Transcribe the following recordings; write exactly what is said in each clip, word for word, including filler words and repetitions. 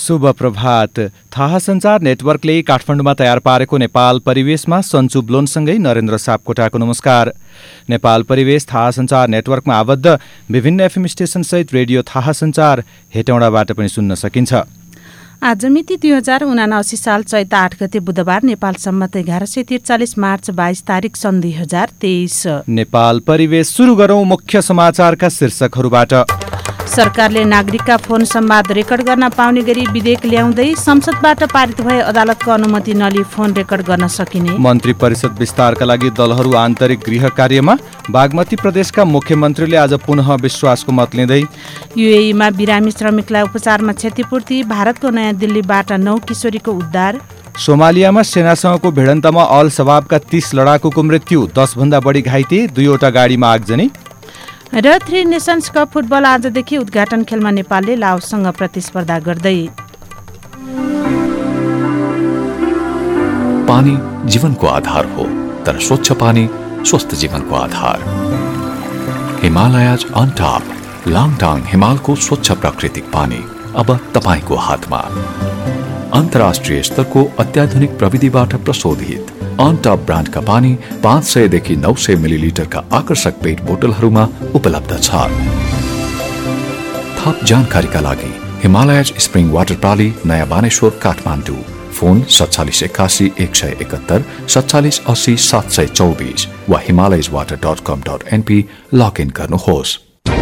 शुभ प्रभात। थाहा सञ्चार नेटवर्कले काठमाडौँमा तयार पारेको नेपाल परिवेशमा सन्चु ब्लोनसँगै नरेन्द्र सापकोटाको नमस्कार। नेपाल परिवेश थाहा सञ्चार नेटवर्कमा आबद्ध विभिन्न एफएम स्टेशनसहित रेडियो थाहा सञ्चार हेटौँडाबाट पनि सुन्न सकिन्छ। आज मिति दुई हजार उनासी साल चैत आठ गते बुधबार, नेपाल सम्मत एघार सय त्रिचालिस मार्च बाइस तारिक सन् दुई हजार तेइस। नेपाल परिवेश सुरु गरौं मुख्य समाचारका शीर्षकहरूबाट। सरकारले नागरिकका फोन संवाद रेकर्ड गर्न पाउने गरी विधेयक ल्याउँदै संसदबाट पारित भए अदालतको अनुमति नलिई फोन रेकर्ड गर्न सकिने। मन्त्री परिषद विस्तारका लागि दलहरू आन्तरिक गृह कार्यमा। बागमती प्रदेशका मुख्यमन्त्रीले आज पुनः विश्वासको मत लिँदै। युएईमा बिरामी श्रमिकलाई उपचारमा क्षतिपूर्ति। भारतको नयाँ दिल्लीबाट नौ किशोरीको उद्धार। सोमालियामा सेनासँगको भिडन्तमा अल शबाबका तीस लडाकुको मृत्यु, दस भन्दा बढी घाइते, दुईवटा गाडीमा आगजनी। र थ्री नेसन्स कप फुटबल आजदेखि उद्घाटन खेलमा नेपालले लाओससँग प्रतिस्पर्धा गर्दै। पानी जीवनको आधार हो, तर स्वच्छ पानी स्वस्थ जीवनको आधार। हिमालयज अन टप लाङटाङ हिमालको स्वच्छ प्राकृतिक पानी अब तपाईको हातमा। अन्तर्राष्ट्रिय स्तरको अत्याधुनिक प्रविधिबाट प्रशोधित अन टप ब्रान्डका पानी पाँच सय देखि नौ सय मिलिलिटरका आकर्षक पेट बोतलहरूमा उपलब्ध छ। थप जानकारीका लागि हिमालयज स्प्रिङ वाटर प्राली, नयाँ बानेश्वर, काठमाडौँ। फोन सत्तालिस एकासी एक सय एकहत्तर सत्तालिस अस्सी सात सय चौबिस वा Himalayas water dot com dot NP login गर्नुहोस्।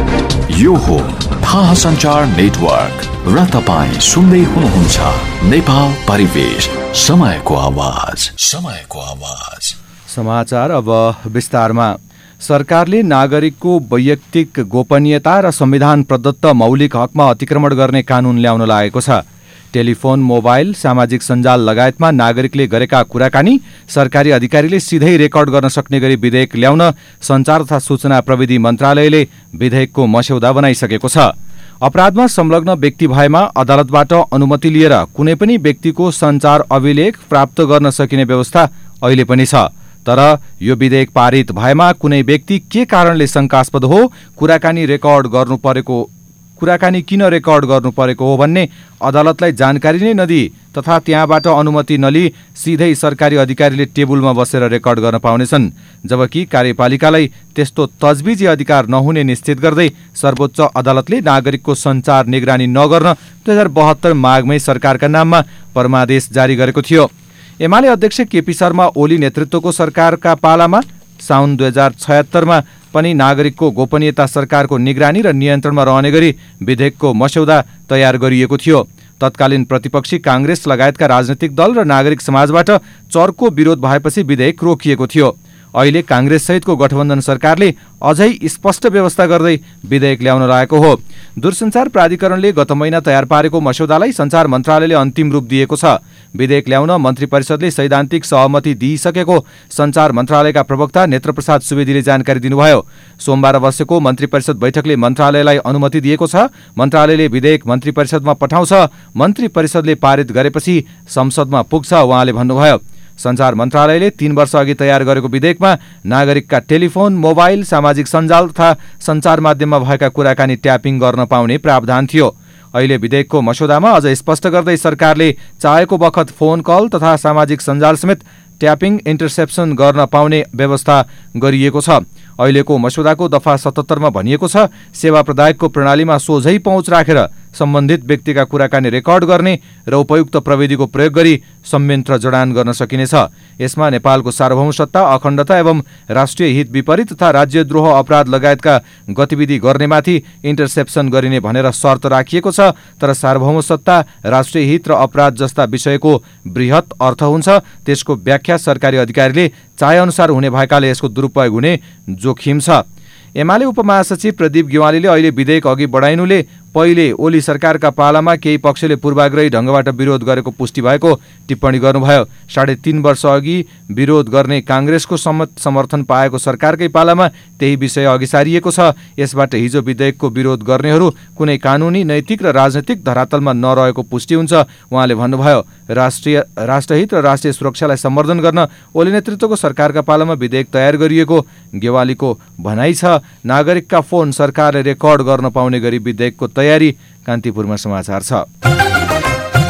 यो हो थाहा सञ्चार नेटवर्क र तपाईँ सुन्दै हुनुहुन्छ नेपाल परिवेश, समयको आवाज समयको आवाज। समाचार अब विस्तारमा। सरकारले नागरिकको वैयक्तिक गोपनीयता र संविधान प्रदत्त मौलिक हकमा अतिक्रमण गर्ने कानून ल्याउन लागेको छ। टेलिफोन, मोबाइल, सामाजिक सञ्जाल लगायतमा नागरिकले गरेका कुराकानी सरकारी अधिकारीले सिधै रेकर्ड गर्न सक्ने गरी विधेयक ल्याउन सञ्चार तथा सूचना प्रविधि मन्त्रालयले विधेयकको मस्यौदा बनाइसकेको छ। अपराधमा संलग्न व्यक्ति भएमा अदालतबाट अनुमति लिएर कुनै पनि व्यक्तिको सञ्चार अभिलेख प्राप्त गर्न सकिने व्यवस्था अहिले पनि छ। तर यो विधेयक पारित भएमा कुनै व्यक्ति के कारणले शङ्कास्पद हो, कुराकानी रेकर्ड गर्नु परेको कुराकानी किन रेकर्ड गर्नु परेको हो भन्ने अदालतलाई जानकारी नै नदिई तथा त्यहाँबाट अनुमति नलिई सिधै सरकारी अधिकारीले टेबुलमा बसेर रेकर्ड गर्न पाउनेछन्। जबकि कार्यपालिकालाई त्यस्तो तजबिजी अधिकार नहुने निश्चित गर्दै सर्वोच्च अदालतले नागरिकको सञ्चार निगरानी नगर्न दुई हजार बहत्तर माघमै सरकारका नाममा परमादेश जारी गरेको थियो। एमाले अध्यक्ष केपी शर्मा ओली नेतृत्वको सरकारका पालामा साउन दुई हजार छयत्तरमा पनि नागरिकको गोपनीयता सरकारको निगरानी र नियन्त्रणमा रहने गरी विधेयकको मस्यौदा तयार गरिएको थियो। तत्कालीन प्रतिपक्षी काङ्ग्रेस लगायतका राजनैतिक दल र नागरिक समाजबाट चर्को विरोध भएपछि विधेयक रोकिएको थियो। अहिले काङ्ग्रेस सहितको गठबन्धन सरकारले अझै स्पष्ट व्यवस्था गर्दै विधेयक ल्याउन लागेको हो। दूरसञ्चार प्राधिकरणले गत महिना तयार पारेको मस्यौदालाई सञ्चार मन्त्रालयले अन्तिम रूप दिएको छ। विधेयक ल्याउन मन्त्री परिषदले सैद्धान्तिक सहमति दिइसकेको सञ्चार मन्त्रालयका प्रवक्ता नेत्रप्रसाद सुवेदीले जानकारी दिनुभयो। सोमबार बसेको मन्त्री परिषद बैठकले मन्त्रालयलाई अनुमति दिएको छ। मन्त्रालयले विधेयक मन्त्री परिषदमा पठाउँछ। मन्त्री परिषदले पारित गरेपछि संसदमा पुग्छ, उहाँले भन्नुभयो। सञ्चार मन्त्रालयले तीन वर्ष अघि तयार गरेको विधेयकमा नागरिकका टेलिफोन, मोबाइल, सामाजिक सञ्जाल तथा सञ्चार माध्यममा भएका कुराकानी ट्यापिङ गर्न पाउने प्रावधान थियो। अहिले विधेयकको मस्यौदामा अझ स्पष्ट गर्दै सरकारले चाहेको बखत फोन कल तथा सामाजिक सञ्जाल समेत ट्यापिङ इन्टरसेप्सन गर्न पाउने व्यवस्था गरिएको छ। अहिलेको मस्यौदाको दफा सतहत्तरमा भनिएको छ, सेवा प्रदायकको प्रणालीमा सोझै पहुँच राखेर सम्बन्धित व्यक्तिका कुराकानी रेकर्ड गर्ने र उपयुक्त प्रविधिको प्रयोग गरी संयन्त्र जडान गर्न सकिनेछ। यसमा नेपालको सार्वभौम सत्ता, अखण्डता एवं राष्ट्रिय हित विपरीत तथा राज्यद्रोह अपराध लगायतका गतिविधि गर्नेमाथि इन्टरसेप्सन गरिने भनेर शर्त राखिएको छ। तर सार्वभौम सत्ता, राष्ट्रिय हित र अपराध जस्ता विषयको बृहत अर्थ हुन्छ। त्यसको व्याख्या सरकारी अधिकारीले चाहेअनुसार हुने भएकाले यसको दुरुपयोग हुने जोखिम छ। एमाले उपमहासचिव प्रदीप गेवालीले अहिले विधेयक अघि बढाइनुले पहिले ओली सरकारका पालामा केही पक्षले पूर्वाग्रही ढङ्गबाट विरोध गरेको पुष्टि भएको टिप्पणी गर्नुभयो। साढे तीन वर्ष अघि विरोध गर्ने काङ्ग्रेसको समर्थन पाएको सरकारकै पालामा त्यही विषय अघि सारिएको छ। यसबाट हिजो विधेयकको विरोध गर्नेहरू कुनै कानुनी, नैतिक र राजनैतिक धरातलमा नरहेको पुष्टि हुन्छ, उहाँले भन्नुभयो। राष्ट्रिय राष्ट्रहित र राष्ट्रिय सुरक्षालाई सम्वर्धन गर्न ओली नेतृत्वको सरकारका पालामा विधेयक तयार गरिएको गेवालीको भनाइ छ। नागरिकका फोन सरकारले रेकर्ड गर्न पाउने गरी विधेयकको तयारी। कान्तिपुरमा समाचार छ।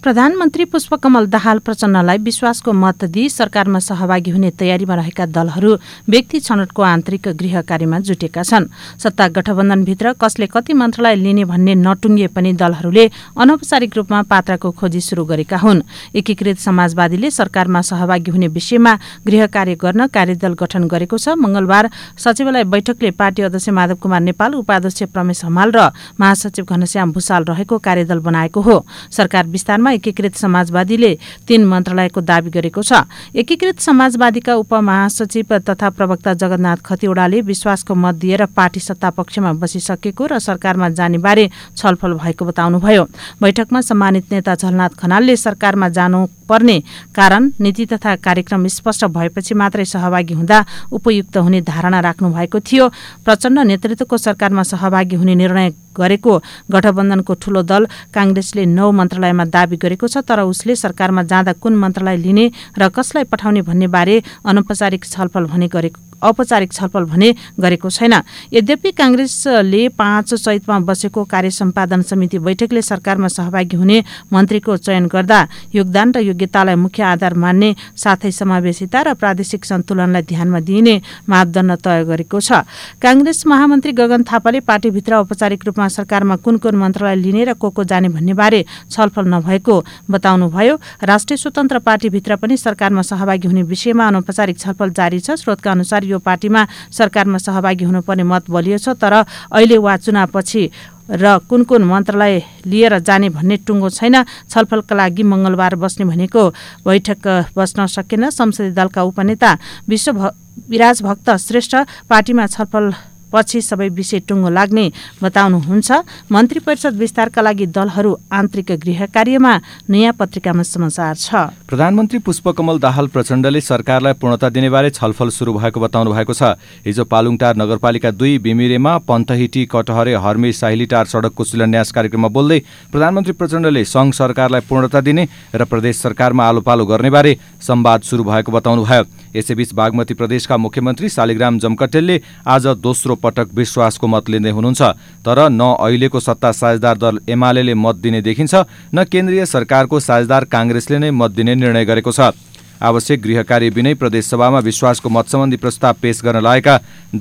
प्रधानमन्त्री पुष्पकमल दाहाल प्रचण्डलाई विश्वासको मत दिई सरकारमा सहभागी हुने तयारीमा रहेका दलहरू व्यक्ति छनौटको आन्तरिक गृह कार्यमा जुटेका छन्। सत्ता गठबन्धनभित्र कसले कति मन्त्रालय लिने भन्ने नटुङ्गिए पनि दलहरूले अनौपचारिक रूपमा पात्राको खोजी सुरु गरेका हुन्। एकीकृत समाजवादीले सरकारमा सहभागी हुने विषयमा गृह कार्य गर्न कार्यदल गठन गरेको छ। मंगलबार सचिवालय बैठकले पार्टी अध्यक्ष माधव कुमार नेपाल, उपाध्यक्ष प्रमेश हमाल र महासचिव घनश्याम भूषाल रहेको कार्यदल बनाएको हो। सरकार विस्तारमा एकीकृत समाजवादीले तीन मन्त्रालयको दावी गरेको छ। एकीकृत समाजवादीका उपमहासचिव तथा प्रवक्ता जगन्नाथ खतिवड़ाले विश्वासको मत दिएर पार्टी सत्ता पक्षमा बसिसकेको र सरकारमा जाने बारे छलफल भएको बताउनुभयो। बैठकमा सम्मानित नेता झलनाथ खनालले सरकारमा जानुपर्ने कारण, नीति तथा कार्यक्रम स्पष्ट भएपछि मात्रै सहभागी हुँदा उपयुक्त हुने धारणा राख्नु भएको थियो। प्रचण्ड नेतृत्वको सरकारमा सहभागी हुने निर्णय गरेको गठबन्धनको ठूलो दल कांग्रेसले नौ मन्त्रालयमा दावी गरेको छ, तर उसले सरकारमा जाँदा कुन मन्त्रालय लिने र कसलाई पठाउने भन्ने बारे अनौपचारिक छलफल भने गरेको औपचारिक छलफल भने गरेको छैन। यद्यपि कांग्रेसले पाँच चैतमा बसेको कार्य सम्पादन समिति बैठकले सरकारमा सहभागी हुने मन्त्रीको चयन गर्दा योगदान र योग्यतालाई मुख्य आधार मान्ने साथै समावेशिता र प्रादेशिक सन्तुलनलाई ध्यानमा दिइने मापदण्ड तय गरेको छ। कांग्रेस महामन्त्री गगन थापाले पार्टीभित्र औपचारिक रूपमा सरकारमा कुन कुन मन्त्रालय लिने र को को जाने भन्ने बारे छलफल नभएको बताउनुभयो। राष्ट्रिय स्वतन्त्र पार्टीभित्र पनि सरकारमा सहभागी हुने विषयमा अनौपचारिक छलफल जारी छ। स्रोतका अनुसार यो पार्टीमा सरकारमा सहभागी हुनुपर्ने मत बलियो छ, तर अहिले वा चुनावपछि र कुन कुन मन्त्रालय लिएर जाने भन्ने टुङ्गो छैन। छलफलका लागि मंगलबार बस्ने भनेको बैठक बस्न सकेन। संसदीय दलका उपनेता विश्व विराज भक्त श्रेष्ठ पार्टीमा छलफल पछि सबै विषय टुङ्गो लाग्ने बताउनुहुन्छ। मन्त्री परिषद विस्तारका लागि दलहरू आन्तरिक गृह कार्यमा, नयाँ पत्रिकामा समाचार छ। प्रधानमन्त्री पुष्पकमल दाहाल प्रचण्डले सरकारलाई पूर्णता दिनेबारे छलफल सुरु भएको बताउनु भएको छ। हिजो पालुङटार नगरपालिका दुई बिमिरेमा पन्तहिटी कटहरे हर्मे साहिलीटार सडकको शिलान्यास कार्यक्रममा बोल्दै प्रधानमन्त्री प्रचण्डले सङ्घ सरकारलाई पूर्णता दिने र प्रदेश सरकारमा आलोपालो गर्नेबारे संवाद सुरु भएको बताउनुभयो। यसैबीच बागमती प्रदेशका मुख्यमन्त्री शालिग्राम जमकटेलले आज दोस्रो पटक विश्वासको मत लिँदै हुनुहुन्छ, तर न अहिलेको सत्ता साझेदार दल एमाले मत दिने देखिन्छ, न केन्द्रीय सरकारको साझेदार कांग्रेसले नै मत दिने निर्णय गरेको छ। आवश्यक गृह कार्य बिनै प्रदेशसभामा विश्वासको मत सम्बन्धी प्रस्ताव पेश गर्न लागेका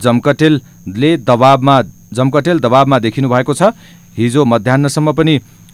जमकटेलले दबावमा जमकटेल दबावमा देखिनु भएको छ। हिजो मध्याह्नसम्म पनि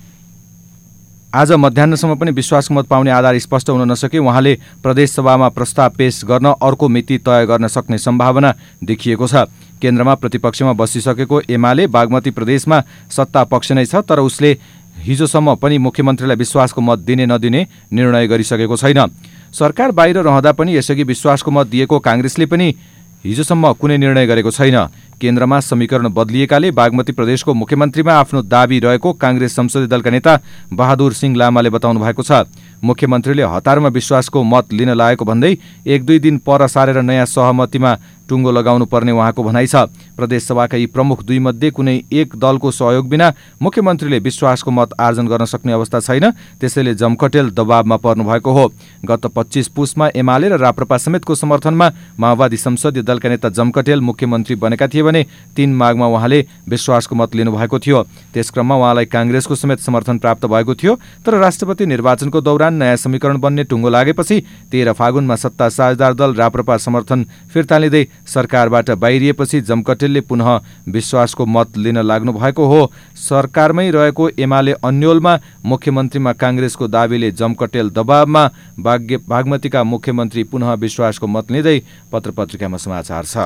आज मध्याह्नसम्म पनि विश्वासको मत पाउने आधार स्पष्ट हुन नसके उहाँले प्रदेशसभामा प्रस्ताव पेश गर्न अर्को मिति तय गर्न सक्ने सम्भावना देखिएको छ। केन्द्रमा प्रतिपक्षमा बसिसकेको एमाले बागमती प्रदेशमा सत्ता पक्ष नै छ, तर उसले हिजोसम्म पनि मुख्यमन्त्रीलाई विश्वासको मत दिने नदिने निर्णय गरिसकेको छैन। सरकार बाहिर रहँदा पनि यसअघि विश्वासको मत दिएको कांग्रेसले पनि हिजोसम्म कुनै निर्णय गरेको छैन। केन्द्रमा समीकरण बदलिएकाले बागमती प्रदेशको मुख्यमन्त्रीमा आफ्नो दाबी रहेको कांग्रेस संसदीय दलका नेता बहादुर सिंह लामाले बताउनु भएको छ। मुख्यमन्त्रीले हतारमा विश्वासको मत लिन लागेको भन्दै एक दुई दिन पर सारेर नयाँ सहमतिमा टुङ्गो लगाउनु पर्ने उहाँको भनाइ छ। प्रदेशसभाका यी प्रमुख दुई मध्ये कुनै एक दलको सहयोग बिना मुख्यमन्त्रीले विश्वासको मत आर्जन गर्न सक्ने अवस्था छैन, त्यसैले जमकटेल दबावमा पर्नु भएको हो। गत पच्चीस पुसमा एमाले र राप्रपा समेतको समर्थनमा माओवादी संसदीय दलका नेता जमकटेल मुख्यमन्त्री बनेका थिए भने तीन माघमा उहाँले विश्वासको मत लिनुभएको थियो। त्यसक्रममा उहाँलाई कांग्रेसको समेत समर्थन प्राप्त भएको थियो, तर राष्ट्रपति निर्वाचनको दौरान नयाँ समीकरण बन्ने टुङ्गो लागेपछि तेह्र फागुनमा सत्ता साझेदार दल राप्रपा समर्थन फिर्ता लिँदै सरकारबाट बाहिरिएपछि जमकटेलले पुनः विश्वासको मत लिन लाग्नु भएको हो। सरकारमै रहेको एमाले अन्योलमा, मुख्यमन्त्रीमा कांग्रेसको दाबीले जमकटेल दबावमा, भाग्य बागमतीका मुख्यमन्त्री पुनः विश्वासको मत लिँदै पत्रपत्रिकामा समाचार छ।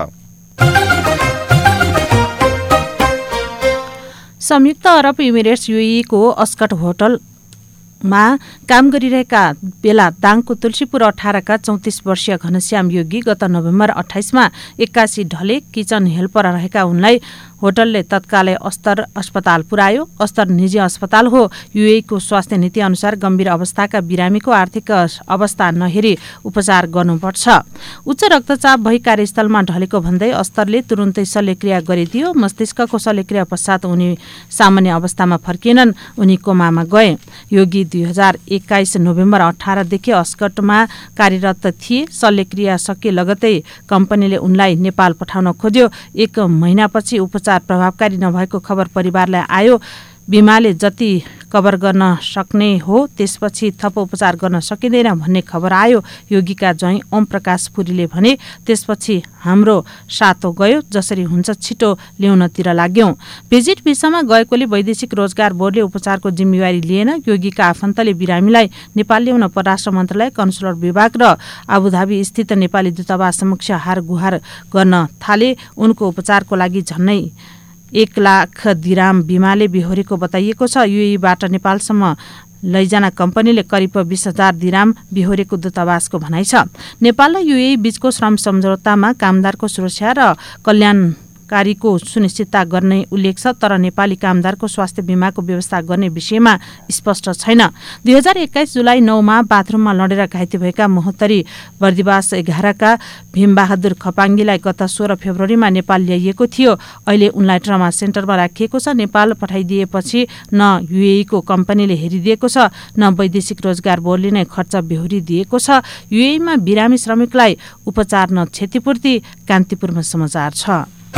संयुक्त अरब इमिरेट्स युएई को अस्कट होटल मा काम गरिरहेका बेला दाङको तुलसीपुर अठारका चौतिस वर्षीय घनश्याम योगी गत नोभेम्बर अठाइसमा एक्कासी ढले किचन हेल्पर रहेका उनलाई होटलले तत्कालै अस्तर अस्पताल पुर्यायो। अस्तर निजी अस्पताल हो। युएई को स्वास्थ्य नीति अनुसार गम्भीर अवस्थाका बिरामीको आर्थिक अवस्था नहेरी उपचार गर्नुपर्छ। उच्च रक्तचाप भई कार्यस्थलमा ढलेको भन्दै अस्तरले तुरुन्तै शल्यक्रिया गरिदियो। मस्तिष्कको शल्यक्रिया पश्चात उनी सामान्य अवस्थामा फर्किएनन्, उनी कोमामा गए। योगी दुई हजार एक्काइस नोभेम्बर अठारदेखि अस्कटमा कार्यरत थिए। शल्यक्रिया सके लगतै कम्पनीले उनलाई नेपाल पठाउन खोज्यो। एक महिनापछि उपचार प्रभावकारी नभएको खबर परिवारलाई आयो। बिमाले जति कभर गर्न सक्ने हो त्यसपछि थप उपचार गर्न सकिँदैन भन्ने खबर आयो। योगीका ज्वाइँ ओम प्रकाश पुरीले भने त्यसपछि हाम्रो सातो गयो, जसरी हुन्छ छिटो ल्याउनतिर लाग्यौं। भिजिट भिसामा गएकोले वैदेशिक रोजगार बोर्डले उपचारको जिम्मेवारी लिएन। योगीका आफन्तले बिरामीलाई नेपाल ल्याउन परराष्ट्र मन्त्रालय, कन्सुलर विभाग र आबुधाबी स्थित नेपाली दूतावास समक्ष हार गुहार गर्न थाले। उनको उपचारको लागि झन्नै एक लाख दिराम बिमाले बिहोरेको बताइएको छ। युएईबाट नेपालसम्म लैजान कम्पनीले करिब बीस हजार दिराम बिहोरेको दूतावासको भनाइ छ। नेपाल र युएई बीचको श्रम सम्झौतामा कामदारको सुरक्षा र कल्याणकारीको सुनिश्चितता गर्ने उल्लेख छ, तर नेपाली कामदारको स्वास्थ्य बीमाको व्यवस्था गर्ने विषयमा स्पष्ट छैन। दुई हजार एक्काइस जुलाई नौमा बाथरुममा लडेर घाइते भएका महोत्तरी बर्दिवास एघारका भीमबहादुर खपाङ्गीलाई गत सोह्र फेब्रुअरीमा नेपाल ल्याइएको थियो। अहिले उनलाई ट्रमा सेन्टरमा राखिएको छ। नेपाल पठाइदिएपछि न युएईको कम्पनीले हेरिदिएको छ, न वैदेशिक रोजगार बोर्डले नै खर्च बेहोरिदिएको छ। युएईमा बिरामी श्रमिकलाई उपचार न क्षतिपूर्ति। कान्तिपुरमा समाचार छ।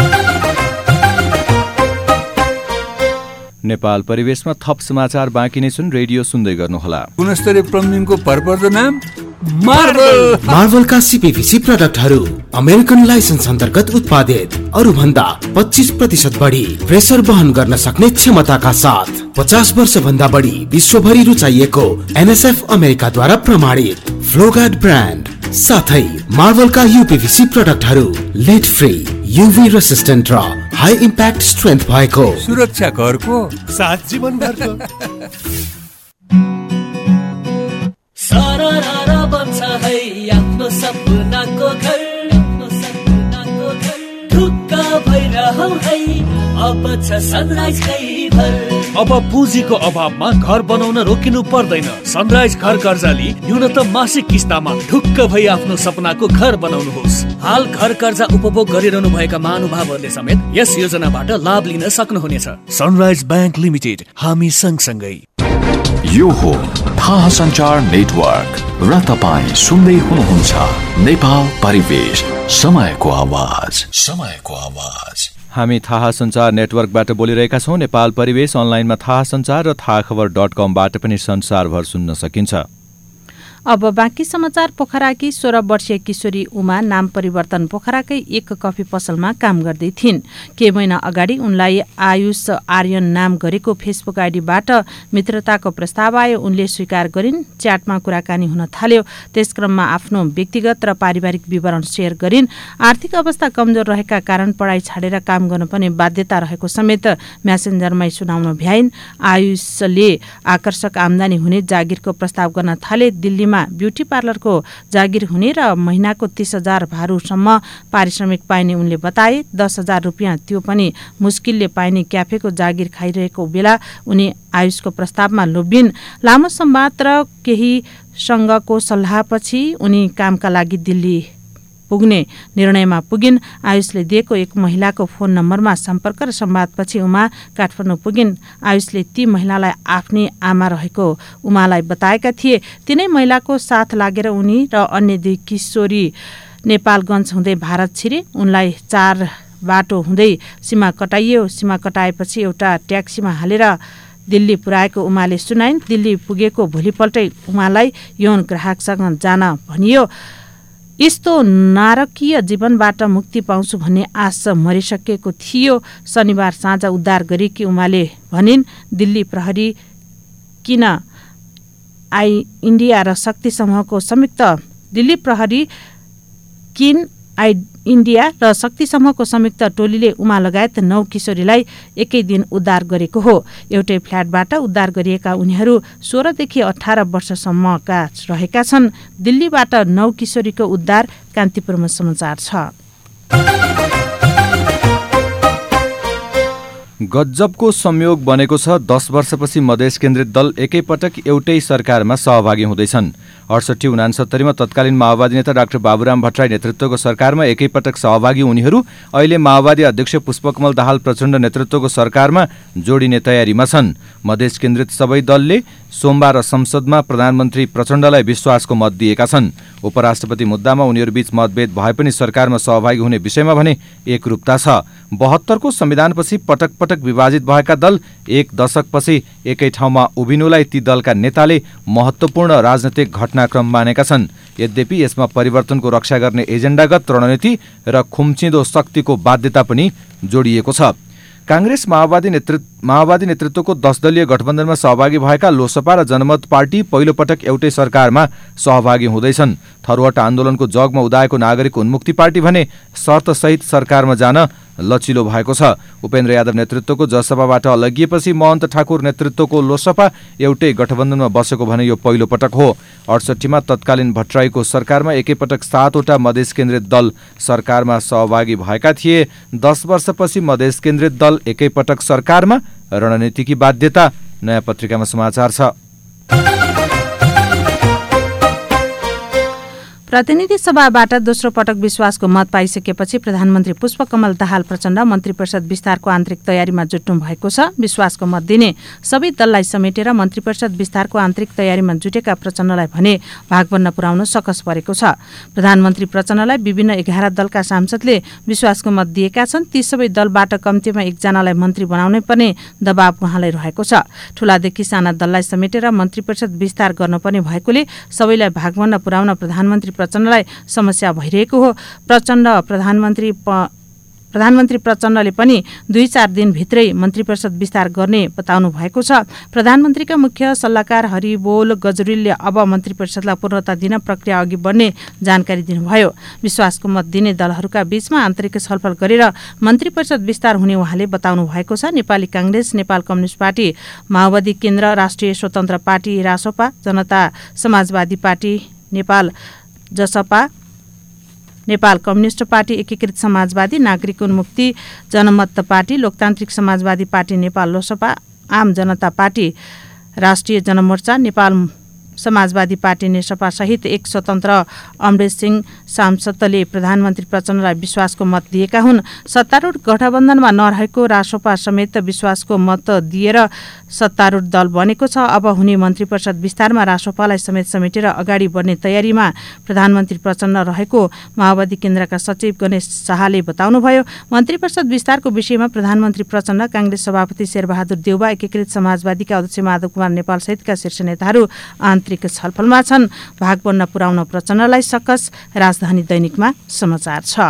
नेपाल परिवेशमा थप समाचार बाँकी नै छन्, रेडियो सुन्दै गर्नुहोला। गुणस्तरीय प्लम्बिङको भरपर्दो नाम मार्बल। मार्बलका सीपीवीसी प्रोडक्टहरू अमेरिकन लाइसेन्स अन्तर्गत उत्पादित, अरू भन्दा पच्चीस प्रतिशत बढी प्रेसर वहन गर्न सक्ने क्षमताका साथ पचास वर्ष भन्दा बढी विश्वभरि रुचाइएको एनएसएफ अमेरिकाद्वारा प्रमाणित फ्लोगार्ड ब्रान्ड, साथै मार्बलका यूपीवीसी प्रोडक्टहरू लेड फ्री, यूभी रेसिस्टेन्ट र हाई इम्प्याक्ट स्ट्रेन्थ भएको, सुरक्षा घरको साथ जीवनभरको। सररर बन्छ है आफ्नो सपनाको घर, आफ्नो सपनाको घर ढुक्क भइरहौ है, अब छ सनराइजकै भर। अब पुँजीको अभावमा घर बनाउन रोकिनु पर्दैन। सनराइज घर कर्जा लिई न्यूनतम मासिक किस्तामा ढुक्क भई आफ्नो सपनाको घर बनाउनुहोस्। हाल घर कर्जा उपभोग गरिरहनु भएका महानुभावहरूले समेत यस योजनाबाट लाभ लिन सक्नुहुनेछ। सनराइज ब्याङ्क लिमिटेड, हामी सँगसँगै। यो हो थाहा सञ्चार नेटवर्क र तपाईँ सुन्दै हुनुहुन्छ नेपाल परिवेश, समयको आवाज, समयको आवाज। हामी थाहा सञ्चार नेटवर्कबाट बोलिरहेका छौँ। नेपाल परिवेश अनलाइनमा थाहा सञ्चार र थाहा खबर डट कमबाट पनि संसारभर सुन्न सकिन्छ। अब बाँकी समाचार। पोखराकी सोह्र वर्षीय किशोरी उमा नाम परिवर्तन पोखराकै एक कफी पसलमा काम गर्दै थिइन्। केही महिना अगाडि उनलाई आयुष आर्यन नाम गरेको फेसबुक आइडीबाट मित्रताको प्रस्ताव आयो। उनले स्वीकार गरिन्। च्याटमा कुराकानी हुन थाल्यो। त्यसक्रममा आफ्नो व्यक्तिगत र पारिवारिक विवरण सेयर गरिन्। आर्थिक अवस्था कमजोर रहेका कारण पढाइ छाडेर काम गर्नुपर्ने बाध्यता रहेको समेत म्यासेन्जरमै सुनाउन भ्याइन्। आयुषले आकर्षक आमदानी हुने जागिरको प्रस्ताव गर्न थाले। दिल्लीमा ब्युटी पार्लरको जागिर हुने र महिनाको तीस हजार भारूसम्म पारिश्रमिक पाइने उनले बताए। दस हजार रुपियाँ त्यो पनि मुस्किलले पाइने क्याफेको जागिर खाइरहेको बेला उनी आयुषको प्रस्तावमा लोभिन्। लामो संवाद र केही सँगको सल्लाहपछि उनी कामका लागि दिल्ली पुग्ने निर्णयमा पुगिन्। आयुषले दिएको एक महिलाको फोन नम्बरमा सम्पर्क र संवादपछि उमा काठमाडौँ पुगिन्। आयुषले ती महिलालाई आफ्नी आमा रहेको उमालाई बताएका थिए। तिनै महिलाको साथ लागेर उनी र अन्य दुई किशोरी नेपालगञ्ज हुँदै भारत छिरे। उनलाई चार बाटो हुँदै सीमा कटाइयो। सीमा कटाएपछि एउटा ट्याक्सीमा हालेर दिल्ली पुर्याएको उमाले सुनाइन्। दिल्ली पुगेको भोलिपल्टै उमालाई यौन ग्राहकसँग जान भनियो। यस्तो नारकीय जीवनबाट मुक्ति पाउँछु भन्ने आश मरिसकेको थियो। शनिबार साँझ उद्धार गरेकी उमाले भनिन्, दिल्ली प्रहरी किन आई इन्डिया र शक्ति समूहको संयुक्त दिल्ली प्रहरी किन आई इन्डिया र शक्ति समूहको संयुक्त टोलीले उमा लगायत नौ किशोरीलाई एकै दिन उद्धार गरेको हो। एउटै फ्ल्याटबाट उद्धार गरिएका उनीहरू सोह्रदेखि अठार वर्षसम्मका रहेका छन्। दिल्लीबाट नौ किशोरीको उद्धार। कान्तिपुरमा समाचार छ। गजबको संयोग बनेको छ। दस वर्षपछि मधेस केन्द्रित दल एकैपटक एउटै सरकारमा सहभागी हुँदैछन्। अडसठी उनासत्तरीमा तत्कालीन माओवादी नेता डाक्टर बाबुराम भट्टराई नेतृत्वको सरकारमा एकैपटक सहभागी उनीहरू अहिले माओवादी अध्यक्ष पुष्पकमल दाहाल प्रचण्ड नेतृत्वको सरकारमा जोडिने तयारीमा छन्। मधेस केन्द्रित सबै दलले सोमबार संसदमा प्रधानमन्त्री प्रचण्डलाई विश्वासको मत दिएका छन्। उपराष्ट्रपति मुद्दामा उनीहरूबीच मतभेद भए पनि सरकारमा सहभागी हुने विषयमा भने एकरूपता छ। बहत्तरको संविधानपछि पटक पटक विभाजित भएका दल एक दशकपछि एकै ठाउँमा उभिनुलाई ती दलका नेताले महत्त्वपूर्ण राजनैतिक घटनाक्रम मानेका छन्। यद्यपि यसमा परिवर्तनको रक्षा गर्ने एजेन्डागत रणनीति र खुम्चिँदो शक्तिको बाध्यता पनि जोडिएको छ। कांग्रेस माओवादी नेतृत्व माओवादी नेतृत्वको दस दलीय गठबन्धनमा सहभागी भएका लोसपा र जनमत पार्टी पहिलो पटक एउटै सरकारमा सहभागी हुँदैछन्। थरुवाट आन्दोलनको जगमा उदाएको नागरिक उन्मुक्ति पार्टी भने शर्तसहित सरकारमा जान लचिलो भएको छ। उपेन्द्र यादव नेतृत्वको जसपाबाट अलगिएपछि महन्त ठाकुर नेतृत्वको लोसपा एउटै गठबन्धनमा बसेको भने यो पहिलो पटक हो। अडसठीमा तत्कालीन भट्टराईको सरकारमा एकैपटक सातवटा मधेस केन्द्रित दल सरकारमा सहभागी भएका थिए। दस वर्षपछि मधेस केन्द्रित दल एकैपटक सरकारमा, रणनीतिकी बाध्यता। नयाँ पत्रिकामा समाचार छ। प्रतिनिधि सभाबाट दोस्रो पटक विश्वासको मत पाइसकेपछि प्रधानमन्त्री पुष्पकमल दाहाल प्रचण्ड मन्त्री परिषद विस्तारको आन्तरिक तयारीमा जुट्नु भएको छ। विश्वासको मत दिने सबै दललाई समेटेर मन्त्री परिषद विस्तारको आन्तरिक तयारीमा जुटेका प्रचण्डलाई भने भागबन्न पुर्याउन सकस परेको छ। प्रधानमन्त्री प्रचण्डलाई विभिन्न एघार दलका सांसदले विश्वासको मत दिएका छन्। ती सबै दलबाट कम्तीमा एकजनालाई मन्त्री बनाउनै पर्ने दबाव उहाँलाई रहेको छ। ठूलादेखि साना दललाई समेटेर मन्त्री परिषद विस्तार गर्नुपर्ने भएकोले सबैलाई भागबन्न पुर्याउन प्रधानमन्त्री प्रचण्डलाई समस्या भइरहेको हो। प्रचण्ड प्रधानमन्त्री प्रधानमन्त्री प्रचण्डले पनि दुई चार दिनभित्रै मन्त्री परिषद विस्तार गर्ने बताउनु भएको छ। प्रधानमन्त्रीका मुख्य सल्लाहकार हरिबोल गजुरेलले अब मन्त्री परिषदलाई पूर्णता दिन प्रक्रिया अघि बढ्ने जानकारी दिनुभयो। विश्वासको मत दिने दलहरूका बीचमा आन्तरिक छलफल गरेर मन्त्री परिषद विस्तार हुने उहाँले बताउनु भएको छ। Nepali Congress, Nepal communist party, Maobadi Kendra, Rastriya Swatantra party Rasopa, Janata Samajwadi party Nepal Jaspa, Nepal communist party, Ekikrit Samajwadi, Nagarik Unmukti Janamat party, Loktantrik Samajwadi party Nepal Losapa, Aam Janata party, राष्ट्रिय जनमोर्चा, नेपाल समाजवादी पार्टी नेसपा सहित एक स्वतन्त्र अमरेश सिंह सांसदले प्रधानमन्त्री प्रचण्डलाई विश्वासको मत दिएका हुन्। सत्तारूढ गठबन्धनमा नरहेको रासोपा समेत विश्वासको मत दिएर सत्तारूढ दल बनेको छ। अब हुने मन्त्री परिषद विस्तारमा रासोपालाई समेत समेटेर अगाडि बढ्ने तयारीमा प्रधानमन्त्री प्रचण्ड रहेको माओवादी केन्द्रका सचिव गणेश शाहले बताउनुभयो। मन्त्री परिषद विस्तारको विषयमा प्रधानमन्त्री प्रचण्ड, कांग्रेस सभापति शेरबहादुर देउबा, एकीकृत समाजवादीका अध्यक्ष माधव कुमार नेपाल सहितका शीर्ष नेताहरू आन्तरिक छलफलमा छन्। भागबन्न पुर्याउन प्रचण्डलाई सकस, राजधानी दैनिकमा समाचार छ।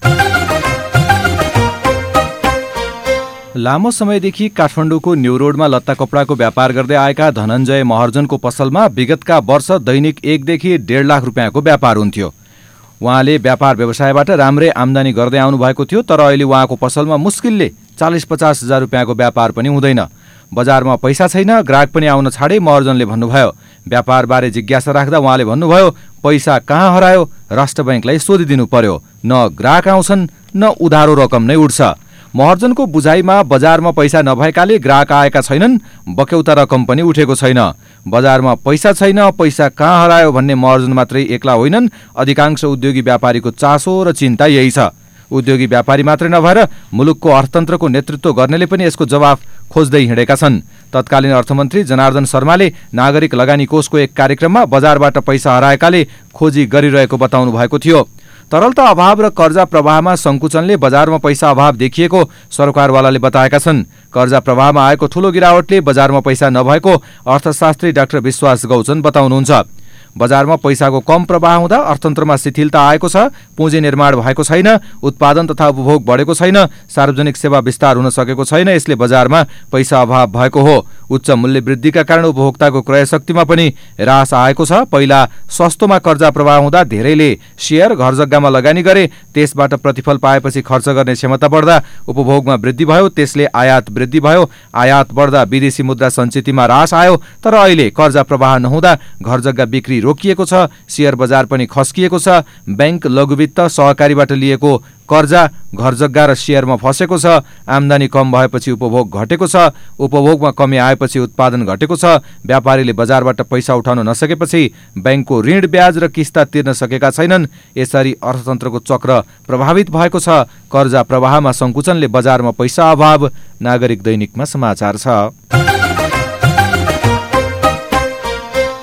लामो समयदेखि काठमाडौँको न्यू रोडमा लत्ता कपडाको व्यापार गर्दै आएका धनञ्जय महर्जनको पसलमा विगतका वर्ष दैनिक एकदेखि डेढ लाख रुपियाँको व्यापार हुन्थ्यो। उहाँले व्यापार व्यवसायबाट राम्रै आम्दानी गर्दै आउनुभएको थियो, तर अहिले उहाँको पसलमा मुस्किलले चालिस पचास हजार रुपियाँको व्यापार पनि हुँदैन। बजारमा पैसा छैन, ग्राहक पनि आउन छाडे महर्जनले भन्नुभयो। व्यापारबारे जिज्ञासा राख्दा उहाँले भन्नुभयो, पैसा कहाँ हरायो राष्ट्र बैंकलाई सोधिदिनु पर्यो। न ग्राहक आउँछन् न उधारो रकम नै उठ्छ। महर्जनको बुझाइमा बजारमा पैसा नभएकाले ग्राहक आएका छैनन्, बक्यौता रकम पनि उठेको छैन। बजारमा पैसा छैन, पैसा कहाँ हरायो भन्ने महर्जन मात्रै एक्ला होइनन्, अधिकांश उद्योगी व्यापारीको चासो र चिन्ता यही छ। उद्योगी व्यापारी मात्रै नभएर मुलुकको अर्थतन्त्रको नेतृत्व गर्नेले पनि यसको जवाफ खोज्दै हिँडेका छन्। तत्कालीन अर्थमन्त्री जनार्दन शर्माले नागरिक लगानी कोषको एक कार्यक्रममा बजारबाट पैसा हराएकाले खोजी गरिरहेको बताउनु भएको थियो। तरलता अभाव र कर्जा प्रवाहमा सङ्कुचनले बजारमा पैसा अभाव देखिएको सरकारवालाले बताएका छन्। कर्जा प्रवाहमा आएको ठूलो गिरावटले बजारमा पैसा नभएको अर्थशास्त्री डाक्टर विश्वास गौचन बताउनुहुन्छ। बजारमा पैसाको कम प्रवाह हुँदा अर्थतन्त्रमा शिथिलता आएको छ, पुँजी निर्माण भएको छैन, उत्पादन तथा उपभोग बढेको छैन, सार्वजनिक सेवा विस्तार हुन सकेको छैन। यसले बजारमा पैसा अभाव भएको हो। उच्च मूल्य वृद्धिका कारण उपभोक्ताको क्रय शक्तिमा पनि ह्रास आएको छ। पहिला सस्तोमा कर्जा प्रवाह हुँदा धेरैले सेयर घर जग्गामा लगानी गरे, त्यसबाट प्रतिफल पाएपछि खर्च गर्ने क्षमता बढ्दा उपभोगमा वृद्धि भयो, त्यसले आयात वृद्धि भयो। आयात बढ्दा विदेशी मुद्रा सञ्चितमा ह्रास आयो, तर अहिले कर्जा प्रवाह नहुँदा घर जग्गा बिक्री रोकिएको छ, शेयर बजार पनि खस्किएको छ। बैंक, लघुवित्त, सहकारीबाट लिएको कर्जा घर जग्गा र शेयरमा फसेको छ। आम्दानी कम भएपछि उपभोग घटेको छ, उपभोगमा कमी आएपछि उत्पादन घटेको छ। व्यापारीले बजारबाट पैसा उठाउन नसकेपछि बैंकको ऋण ब्याज र किस्ता तिर्न सकेका छैनन्। यसरी अर्थतन्त्रको चक्र प्रभावित भएको छ। कर्जा प्रवाहमा सङ्कुचनले बजारमा पैसा अभाव। नागरिक दैनिकमा समाचार छ।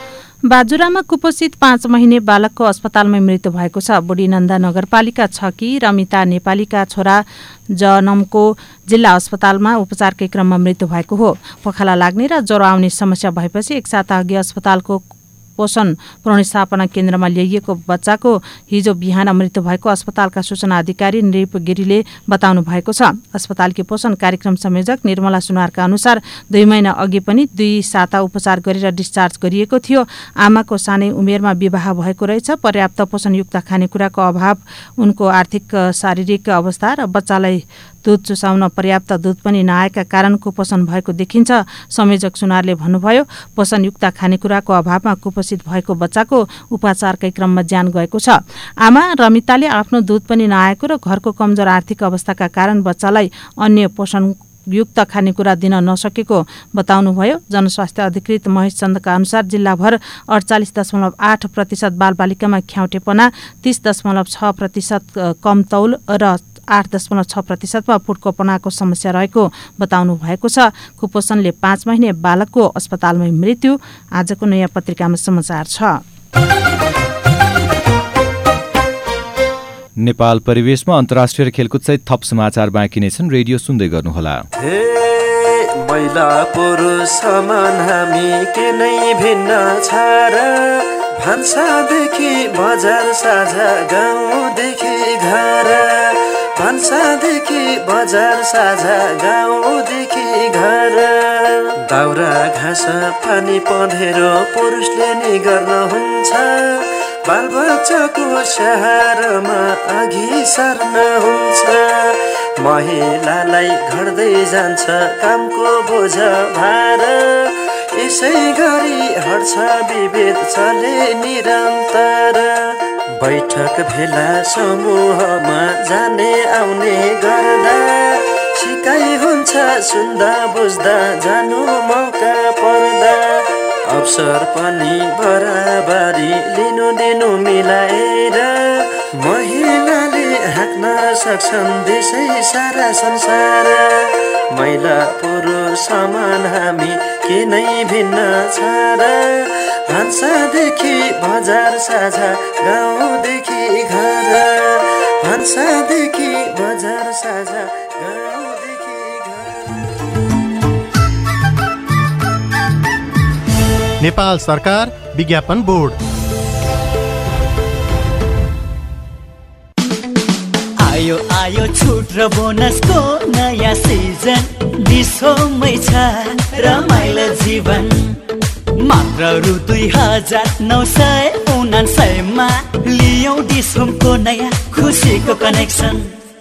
बाजुरामा कुपोषित पाँच महिने बालकको अस्पतालमै मृत्यु भएको छ। बुढीनन्दा नगरपालिका छ कि रमिता नेपालीका छोरा जनमको जिल्ला अस्पतालमा उपचारकै क्रममा मृत्यु भएको हो। पखाला लाग्ने र ज्वरो आउने समस्या भएपछि एक साता अघि अस्पतालको पोषण पुनर्स्थापना केन्द्रमा ल्याइएको बच्चाको हिजो बिहान मृत्यु भएको अस्पतालका सूचना अधिकारी नृप गिरीले बताउनु भएको छ। अस्पतालकी पोषण कार्यक्रम संयोजक निर्मला सुनारका अनुसार दुई महिना अघि पनि दुई साता उपचार गरेर डिस्चार्ज गरिएको थियो। आमाको सानै उमेरमा विवाह भएको रहेछ। पर्याप्त पोषणयुक्त खानेकुराको अभाव, उनको आर्थिक शारीरिक अवस्था र बच्चालाई दूध चुसाउन पर्याप्त दूध पनि नआएका कारण कुपोषण भएको देखिन्छ। संयोजक सुनारले भन्नुभयो, पोषणयुक्त खानेकुराको अभावमा कुपोषित भएको बच्चाको उपचारकै क्रममा ज्यान गएको छ। आमा रमिताले आफ्नो दूध पनि नआएको र घरको कमजोर आर्थिक अवस्थाका कारण बच्चालाई अन्य पोषण युक्त खानेकुरा दिन नसकेको बताउनुभयो। जनस्वास्थ्य अधिकृत महेश चन्दका अनुसार जिल्लाभर अडचालिस दशमलव आठ प्रतिशत बालबालिकामा ख्याउटेपना, तीस दशमलव छ प्रतिशत कम तौल र आठ दशमलव छ प्रतिशतमा फुटकोपनाको समस्या रहेको बताउनु भएको छ। कुपोषणले पाँच महिने बालकको अस्पतालमै मृत्यु। आजको नयाँ पत्रिकामा समाचार छ। नेपाल परिवेशमा अन्तर्राष्ट्रिय खेलकुदसहित थप समाचार बाँकी नै छन्। रेडियो सुन्दै गर्नुहोला। महिला पुरुष समान हामी के नै भिन्न छ र, भान्सादेखि बजार साझा गाउँदेखि घर, भान्सादेखि बजार साझा गाउँदेखि घर। दाउरा घाँस पानी पँधेरो पुरुषले नि गर्नुहुन्छ, बालबच्चाको स्याहारमा अघि सर्न हुन्छ। महिलालाई घट्दै जान्छ कामको बोझ भार, यसै गरी हट्छ विभेद चले निरन्तर। बैठक भेला समूहमा जाने आउने गर्दा, सिकाइ हुन्छ सुन्दा बुझ्दा जानु मौका पर्दा। अवसर पनि बराबरी लिनु दिनु मिलाएर, महिलाले हाँक्न सक्छन् देशै सारा संसार। महिला पुरुष समान हामी के नै भिन्न छ र, भान्सादेखि बजार साझा गाउँदेखि घर, भान्सादेखि बजार साझा गाउँदेखि घर। नेपाल सरकार विज्ञापन बोर्ड। आयो आयो छुट र बोनसको नयाँ सिजन, डिस्कोमै छ रमाइलो जीवन। मात्र रु दुई हजार नौ सय उनासयमा लियौ डिस्कोमको नयाँ खुसीको कनेक्सन।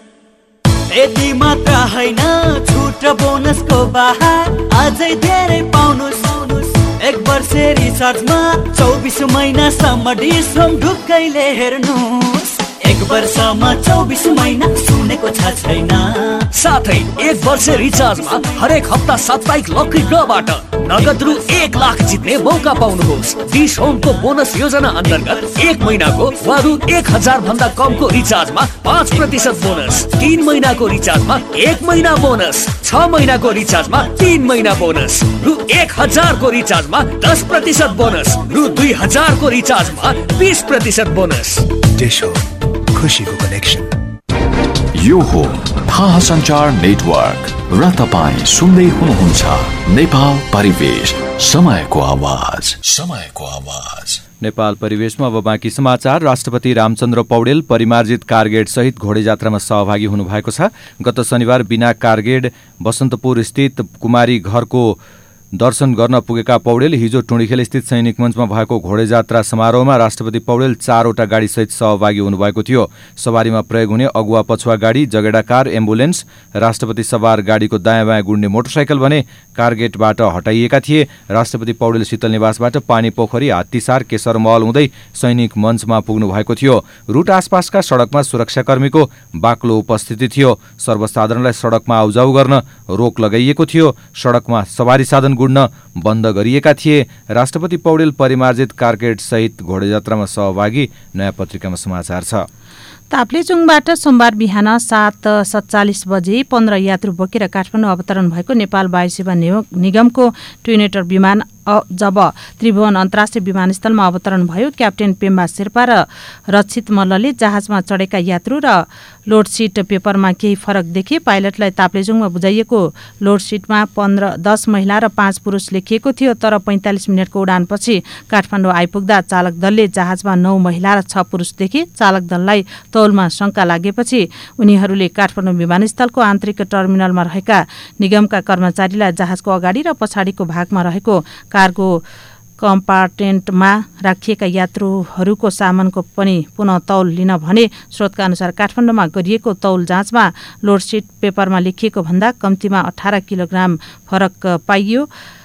यति मात्र होइन, छुट र बोनसको बहार अझै धेरै पाउनुस्। एक वर्ष रिचार्जमा चौबिस महिनासम्म डिस्कोम ढुक्कैले हेर्नुहोस्। एक वर्षमा चौबिस महिना सुनेको छ छैन। साथै एक वर्ष रिचार्जमा हरेक हप्ता साप्ताहिक लकी ड्रबाट नगद रु एक लाख जित्ने मौका पाउनुहोस्। डिश होमको बोनस योजना अन्तर्गत एक महिनाको वा रु एक हजार भन्दा कमको रिचार्जमा पाँच प्रतिशत बोनस, तीन महिनाको रिचार्जमा एक महिना बोनस, छ महिनाको रिचार्जमा तीन महिना बोनस, रु एक हजारको रिचार्जमा दस प्रतिशत बोनस, रु दुई हजारको रिचार्जमा बीस प्रतिशत बोनस। डिश होम, खुशीको कनेक्सन। यो हो थाहा सञ्चार नेटवर्क र तपाईँ सुन्दै हुनुहुन्छ नेपाल परिवेश, समयको आवाज, समयको आवाज। नेपाल परिवेशमा अब बाँकी समाचार। राष्ट्रपति रामचन्द्र पौडेल परिमार्जित कारगेट सहित घोडे जात्रामा सहभागी हुनुभएको छ। गत शनिबार बिना कारगेट बसन्तपुर स्थित कुमारी घरको दर्शन गर्न पुगेका पौडेल हिजो टुँडिखेल स्थित सैनिक मञ्चमा भएको घोडे जात्रा समारोहमा राष्ट्रपति पौडेल चारवटा गाडीसहित सहभागी हुनुभएको थियो। सवारीमा प्रयोग हुने अगुवा पछुवा गाडी, जगेडा कार, एम्बुलेन्स, राष्ट्रपति सवार गाडीको दायाँ बायाँ गुड्ने मोटरसाइकल भने कारगेटबाट हटाइएका थिए। राष्ट्रपति पौडेल शीतल निवासबाट पानी पोखरी, हात्तीसार, केशर महल हुँदै सैनिक मञ्चमा पुग्नु भएको थियो। रुट आसपासका सडकमा सुरक्षाकर्मीको बाक्लो उपस्थिति थियो। सर्वसाधारणलाई सडकमा आउजाउ गर्न रोक लगाइएको थियो। सडकमा सवारी साधन गुड्न बन्द गरिएका थिए। राष्ट्रपति पौडेल परिमार्जित कारगेट सहित घोडेजात्रामा सहभागी। नयाँ पत्रिकामा समाचार छ। ताप्लेजुङबाट सोमबार बिहान सात सत्तालिस बजे पन्ध्र यात्रु बोकेर काठमाडौँ अवतरण भएको नेपाल वायुसेवा निगमको ट्विनेटर विमान जब त्रिभुवन अन्तर्राष्ट्रिय विमानस्थलमा अवतरण भयो, क्याप्टेन पेम्बा शेर्पा र रक्षित मल्लले जहाजमा चढेका यात्रु र लोडसिट पेपरमा केही फरक देखे। पाइलटलाई ताप्लेजुङमा बुझाइएको लोडसिटमा पन्ध्र दस महिला र पाँच पुरुष लेखिएको थियो, तर पैँतालिस मिनटको उडानपछि काठमाडौँ आइपुग्दा चालक दलले जहाजमा नौ महिला र छ पुरुष देखे। चालक दललाई तौलमा शङ्का लागेपछि उनीहरूले काठमाडौँ विमानस्थलको आन्तरिक टर्मिनलमा रहेका निगमका कर्मचारीलाई जहाजको अगाडि र पछाडिको भागमा रहेको कार्गो कम्पार्टमेन्टमा राखिएका यात्रुहरूको सामानको पनि पुनः तौल लिन भने। स्रोतका अनुसार काठमाडौँमा गरिएको तौल जाँचमा लोडसिट पेपरमा लेखिएको भन्दा कम्तीमा अठार किलोग्राम फरक पाइयो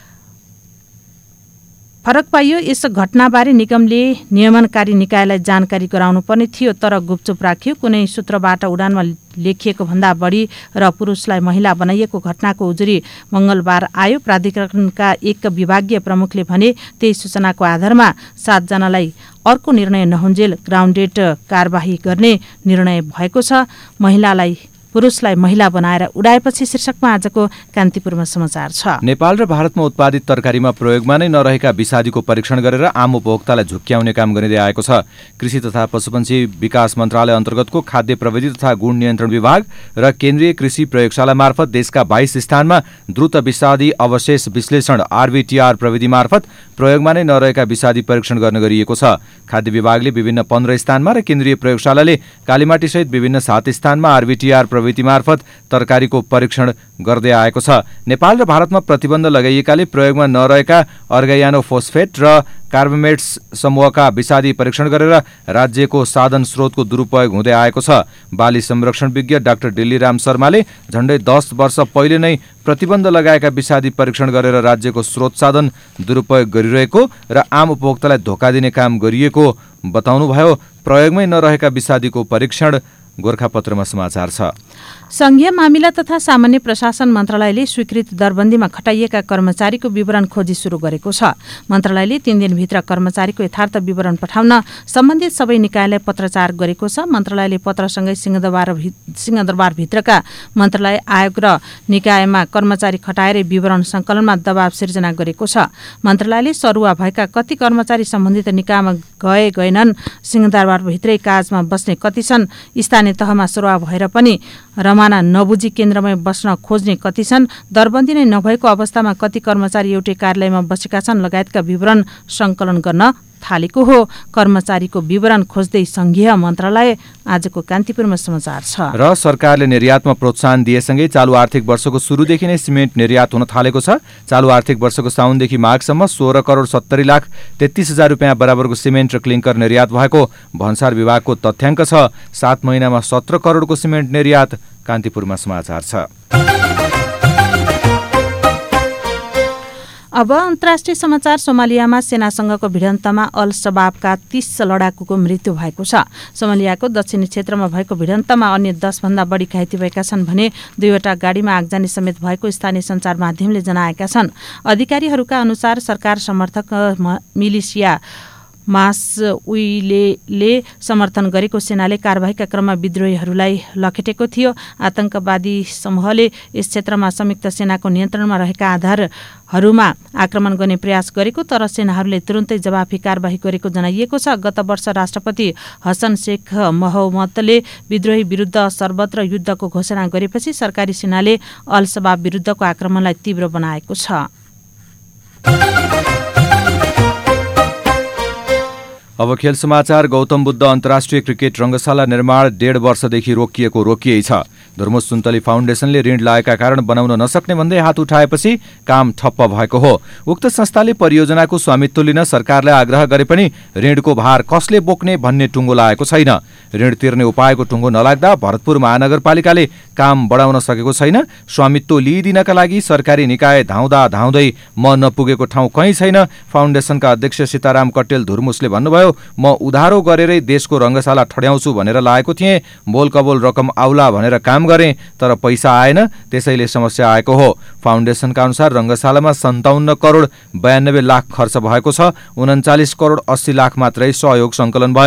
फरक पाइयो यस घटनाबारे निगमले नियमनकारी निकायलाई जानकारी गराउनु पर्ने थियो, तर गुपचुप राखियो। कुनै सूत्रबाट उडानमा लेखिएको भन्दा बढी र पुरुषलाई महिला बनाइएको घटनाको उजुरी मङ्गलबार आयो। प्राधिकरणका एक विभागीय प्रमुखले भने त्यही सूचनाको आधारमा सातजनालाई अर्को निर्णय नहुन्जेल ग्राउन्डेड कारबाही गर्ने निर्णय भएको छ। महिलालाई पुरुषलाई महिला बनाएर उडाएपछि। शीर्षकमा आजको कान्तिपुरमा समाचार छ। नेपाल र भारतमा उत्पादित तरकारीमा प्रयोगमा नै नरहेका विषादीको परीक्षण गरेर आम उपभोक्तालाई झुक्क्याउने काम गरिँदै आएको छ। कृषि तथा पशुपन्छी विकास मन्त्रालय अन्तर्गतको खाद्य प्रविधि तथा गुण नियन्त्रण विभाग र केन्द्रीय कृषि प्रयोगशाला मार्फत देशका बाइस स्थानमा द्रुत विषादी अवशेष विश्लेषण आरबीटीआर प्रविधि मार्फत प्रयोगमा नै नरहेका विषादी परीक्षण गर्न गरिएको छ। खाद्य विभागले विभिन्न पन्ध्र स्थानमा र केन्द्रीय प्रयोगशालाले कालीमाटीसहित विभिन्न सात स्थानमा आरबीटीआर प्रविधि मार्फत तरकारीको परीक्षण गर्दै आएको छ। नेपाल र भारतमा प्रतिबन्ध लगाइएकाले प्रयोगमा नरहेका अर्गायानो फोस्फेट र कार्बोमेट्स समूहका विषादी परीक्षण गरेर राज्यको साधन स्रोतको दुरुपयोग हुँदै आएको छ। बाली संरक्षण विज्ञ डाक्टर डिल्लीराम शर्माले झण्डै दस वर्ष पहिले नै प्रतिबन्ध लगाएका विषादी परीक्षण गरेर राज्यको स्रोत साधन दुरुपयोग गरिरहेको र आम उपभोक्तालाई धोका दिने काम गरिएको बताउनुभयो। प्रयोगमै नरहेका विषादीको परीक्षण गोरखापत्रमा समाचार छ। संघीय मामिला तथा सामान्य प्रशासन मन्त्रालयले स्वीकृत दरबन्दीमा खटाइएका कर्मचारीको विवरण खोजी सुरु गरेको छ। मन्त्रालयले तीन दिनभित्र कर्मचारीको यथार्थ विवरण पठाउन सम्बन्धित सबै निकायलाई पत्रचार गरेको छ। मन्त्रालयले पत्रसँगै सिंहदरबार सिंहदरबारभित्रका मन्त्रालय आयोग र निकायमा कर्मचारी खटाएर विवरण सङ्कलनमा दबाव सिर्जना गरेको छ। मन्त्रालयले सरुवा भएका कति कर्मचारी सम्बन्धित निकायमा गए गएनन्, सिंहदरबारभित्रै काजमा बस्ने कति छन्, स्थानीय तहमा सरुवा भएर पनि रमाना नबुझी केन्द्रमै बस्न खोज्ने कति छन्, दरबन्दी नै नभएको अवस्थामा कति कर्मचारी एउटै कार्यालयमा बसेका छन् लगायतका विवरण सङ्कलन गर्न थालेको हो। कर्मचारीको विवरण खोज्दै संघीय मन्त्रालय। आजको कान्तिपुरमा समाचार छ। र सरकारले निर्यातमा प्रोत्साहन दिएसँगै चालु आर्थिक वर्षको सुरुदेखि नै सिमेन्ट निर्यात हुन थालेको छ। चालु आर्थिक वर्षको साउनदेखि माघसम्म सोह्र करोड सत्तरी लाख तेत्तीस हजार रुपियाँ बराबरको सिमेन्ट र क्लिङ्कर निर्यात भएको भन्सार विभागको तथ्याङ्क छ। सात महिनामा सत्र करोडको सिमेन्ट निर्यात। कान्तिपुरमा समाचार छ। अब अन्तर्राष्ट्रिय समाचार। सोमालियामा सेनासँगको भिडन्तमा अल शबाबका तीस लडाकुको मृत्यु भएको छ। सोमालियाको दक्षिणी क्षेत्रमा भएको भिडन्तमा अन्य दसभन्दा बढी घाइते भएका छन् भने दुईवटा गाडीमा आगजनी समेत भएको स्थानीय सञ्चार माध्यमले जनाएका छन्। अधिकारीहरूका अनुसार सरकार समर्थक मिलिसिया मासउइले समर्थन गरेको सेनाले कारबाहीका क्रममा विद्रोहीहरूलाई लखेटेको थियो। आतंकवादी समूहले यस क्षेत्रमा संयुक्त सेनाको नियन्त्रणमा रहेका आधारहरूमा आक्रमण गर्ने प्रयास गरेको, तर सेनाहरूले तुरुन्तै जवाफी कारबाही गरेको जनाइएको छ। गत वर्ष राष्ट्रपति हसन शेख मोहम्मदले विद्रोही विरुद्ध सर्वत्र युद्धको घोषणा गरेपछि सरकारी सेनाले अल शबाब विरुद्धको आक्रमणलाई तीव्र बनाएको छ। अब खेल समाचार। गौतम बुद्ध अन्तर्राष्ट्रिय क्रिकेट रङ्गशाला निर्माण डेढ वर्षदेखि रोकिएको रोकियै छ। धर्मोस सुन्तली फाउन्डेसनले ऋण लागेका कारण बनाउन नसक्ने भन्दै हात उठाएपछि काम ठप्प भएको हो। उक्त संस्थाले परियोजनाको स्वामित्व लिन सरकारलाई आग्रह गरे पनि ऋणको भार कसले बोक्ने भन्ने टुङ्गो लागेको छैन। ऋण तिर्ने उपायको टुङ्गो नलाग्दा भरतपुर महानगरपालिकाले काम बढाउन सकेको छैन। स्वामित्व लिइदिनका लागि सरकारी निकाय धाउँदा धाउँदै म नपुगेको ठाउँ कहीँ छैन। फाउन्डेसनका अध्यक्ष सीताराम कटेल धुर्मुसले भन्नुभयो, म उधारो गरेरै देशको रङ्गशाला ठड्याउँछु भनेर लागेको थिएँ। बोलकबोल रकम आउला भनेर काम गरे, तर पैसा आएन, त्यसैले समस्या आएको हो। फाउन्डेसनका अनुसार रङ्गशालामा सन्ताउन्न करोड बयानब्बे लाख खर्च भएको छ। उन्चालिस करोड अस्सी लाख मात्रै सहयोग सङ्कलन भयो।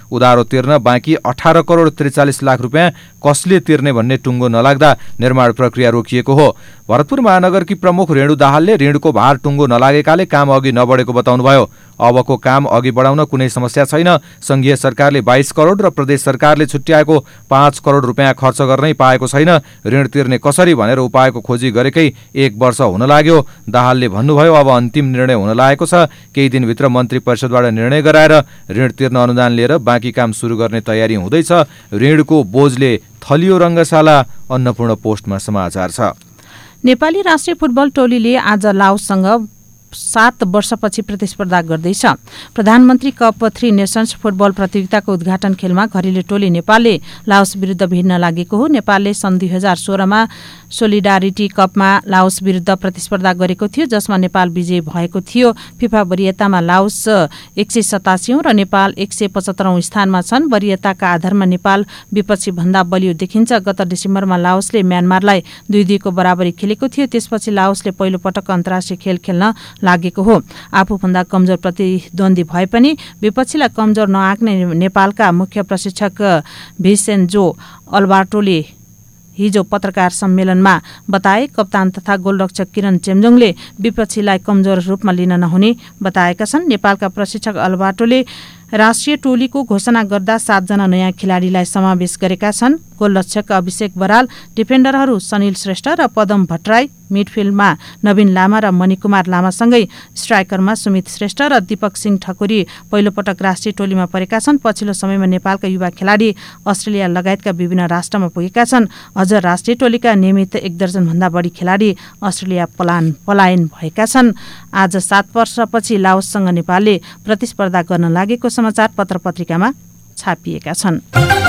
उधारो तिर्न बाँकी अठार करोड त्रिचालिस लाख रुपियाँ कसले तिर्ने भन्ने टुङ्गो नलाग्दा निर्माण प्रक्रिया रोकिएको हो। भरतपुर महानगरकी प्रमुख रेणु दाहालले ऋणको भार टुङ्गो नलागेकाले काम अघि नबढेको बताउनुभयो। अबको काम अघि बढाउन कुनै समस्या छैन। संघीय सरकारले बाइस करोड र प्रदेश सरकारले छुट्याएको पाँच करोड रुपियाँ खर्च गर्नै पाएको छैन। ऋण तिर्ने कसरी भनेर उपायको खोजी गरेकै एक वर्ष हुन लाग्यो। दाहालले भन्नुभयो अब अन्तिम निर्णय हुन लागेको छ। केही दिनभित्र मन्त्री परिषदबाट निर्णय गराएर ऋण तिर्न अनुदान लिएर बाँकी काम सुरु गर्ने तयारी हुँदैछ। ऋणको बोझले थलियो रङ्गशाला अन्नपूर्ण पोस्टमा समाचार छ। नेपाली राष्ट्रिय फुटबल टोलीले आज लाओससँग सात वर्षपछि प्रतिस्पर्धा गर्दैछ। प्रधानमन्त्री कप थ्री नेसन्स फुटबल प्रतियोगिताको उद्घाटन खेलमा घरेलु टोली नेपालले लाओस विरुद्ध भिड्न लागेको हो। नेपालले सन् दुई हजार सोह्रमा सोलिडारिटी कपमा लाओस विरुद्ध प्रतिस्पर्धा गरेको थियो, जसमा नेपाल विजयी भएको थियो। फिफा वरियतामा लाओस एक सय सतासीौं र नेपाल एक सय पचहत्तरौं स्थानमा छन्। वरियताका आधारमा नेपाल विपक्षी भन्दा बलियो देखिन्छ। गत डिसेम्बरमा लाओसले म्यानमारलाई दुई दुईको बराबरी खेलेको थियो। त्यसपछि लाओसले पहिलो पटक अन्तर्राष्ट्रिय खेल खेल्न लागेको हो। आफूभन्दा कमजोर प्रतिद्वन्दी भए पनि विपक्षीलाई कमजोर नआँक्ने नेपालका मुख्य प्रशिक्षक भिसेन्जो अल्बार्टोले हिजो पत्रकार सम्मेलनमा बताए। कप्तान तथा गोलरक्षक किरण चेम्जोङले विपक्षीलाई कमजोर रूपमा लिन नहुने बताएका छन्। नेपालका प्रशिक्षक अल्बार्टोले राष्ट्रिय टोलीको घोषणा गर्दा सातजना नयाँ खेलाडीलाई समावेश गरेका छन्। गोलरक्षक अभिषेक बराल, डिफेन्डरहरू सनिल श्रेष्ठ र पदम भट्टराई, मिडफिल्डमा नवीन लामा र मणिकुमार लामासँगै स्ट्राइकरमा सुमित श्रेष्ठ र दीपक सिंह ठकुरी पहिलोपटक राष्ट्रिय टोलीमा परेका छन्। पछिल्लो समयमा नेपालका युवा खेलाडी अस्ट्रेलिया लगायतका विभिन्न राष्ट्रमा पुगेका छन्। अझ राष्ट्रिय टोलीका नियमित एक दर्जनभन्दा बढी खेलाडी अस्ट्रेलिया पलायन पलायन भएका छन्। आज सात वर्षपछि लाओससँग नेपालले प्रतिस्पर्धा गर्न लागेको समाचार पत्र पत्रिकामा छापिएका छन्।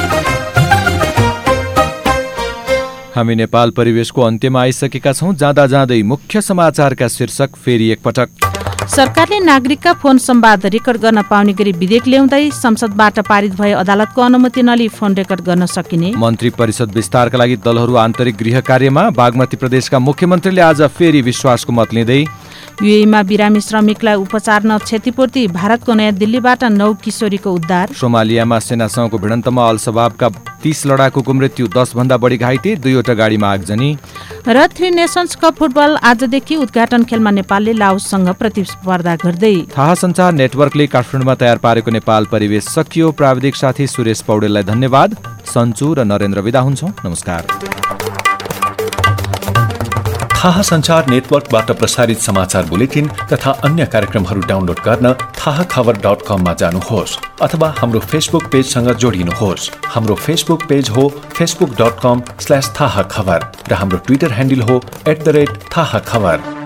हामी नेपाल परिवेशको अन्त्यमा आइसकेका छौं। जाँदा जाँदै मुख्य समाचारका शीर्षक फेरि एकपटक। सरकारले नागरिकका फोन संवाद रेकर्ड गर्न पाउने गरी विधेयक ल्याउँदै संसदबाट पारित भए अदालतको अनुमति नलिई फोन रेकर्ड गर्न सकिने। मन्त्री परिषद विस्तारका लागि दलहरू आन्तरिक गृह कार्यमा। बागमती प्रदेशका मुख्यमन्त्रीले आज फेरि विश्वासको मत लिँदै। युएईमा बिरामी श्रमिकलाई उपचार न क्षतिपूर्ति। भारतको नयाँ दिल्लीबाट नौ किशोरीको उद्धार। सोमालियामा सेनासँगको भिडन्तमा अल शबाबका तीस लडाकुको मृत्यु, दस भन्दा बढी घाइते, दुईवटा गाडीमा आगजनी। र थ्री नेसन्स कप फुटबल आजदेखि उद्घाटन खेलमा नेपालले लाओससँग प्रतिस्पर्धा गर्दै। थाहा सञ्चार नेटवर्कले काठमाडौँमा तयार पारेको नेपाल परिवेश सकियो। प्राविधिक साथी सुरेश पौडेललाई धन्यवाद। सन्चु र नरेन्द्र विदा हुन्छौं। नमस्कार। थाहा सञ्चार नेटवर्कबाट प्रसारित समाचार बुलेटिन तथा अन्य कार्यक्रमहरू डाउनलोड गर्न थाहा खबर डट कममा जानुहोस् अथवा हाम्रो फेसबुक पेजसँग जोडिनुहोस्। हाम्रो फेसबुक पेज हो Facebook dot com slash Thaha Khabar र हाम्रो ट्विटर ह्यान्डल हो एट द रेट थाहा खबर।